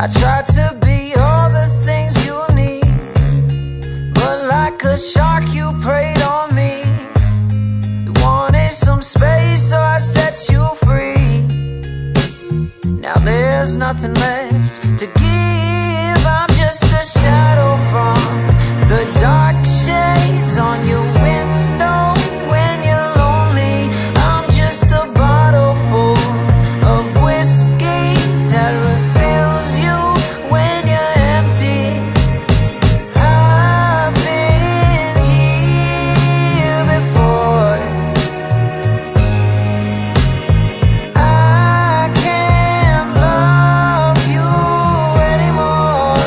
I tried to be all the things you need, but like a shark you preyed on me. You wanted some space, so I set you free. Now there's nothing left to give. I'm just a shadow from the dark shades on your window. When you're lonely, I'm just a bottle full of whiskey that refills you when you're empty. I've been here before. I can't love you anymore.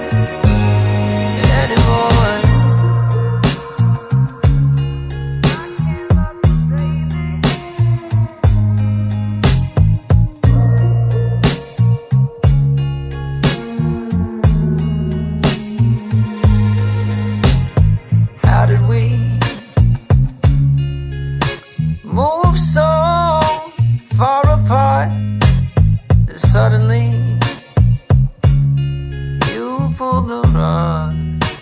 How did we move so far apart that suddenly you pulled the rug?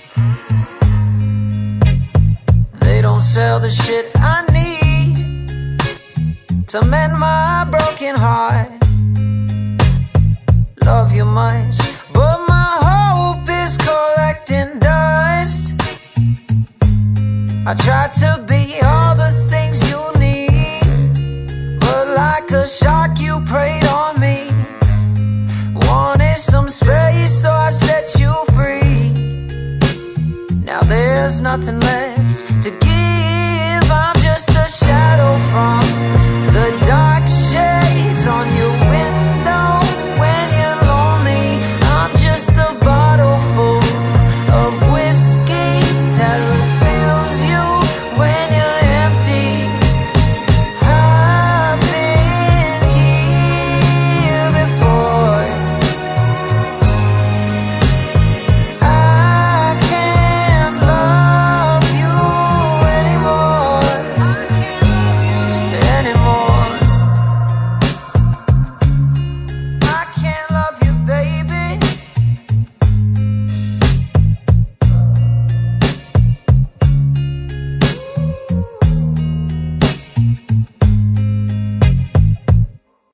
They don't sell the shit I need to mend my broken heart. Love you much, but my hope is collecting dust. I tried to be all the things you need, but like a shark you preyed on me. Wanted some space, so I set you free. Now there's nothing left to give.